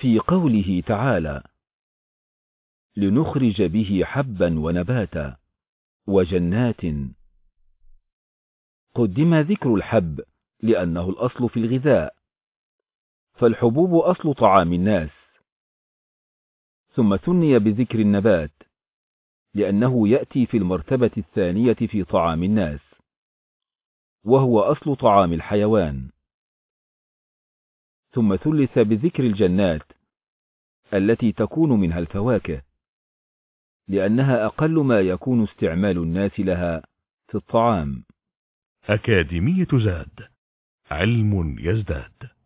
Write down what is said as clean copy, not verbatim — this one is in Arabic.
في قوله تعالى: لنخرج به حبا ونباتا وجنات. قدم ذكر الحب لأنه الأصل في الغذاء، فالحبوب أصل طعام الناس، ثم ثني بذكر النبات لأنه يأتي في المرتبة الثانية في طعام الناس، وهو أصل طعام الحيوان، ثم ثلث بذكر الجنات التي تكون منها الفواكه، لأنها أقل ما يكون استعمال الناس لها في الطعام. أكاديمية زاد، علم يزداد.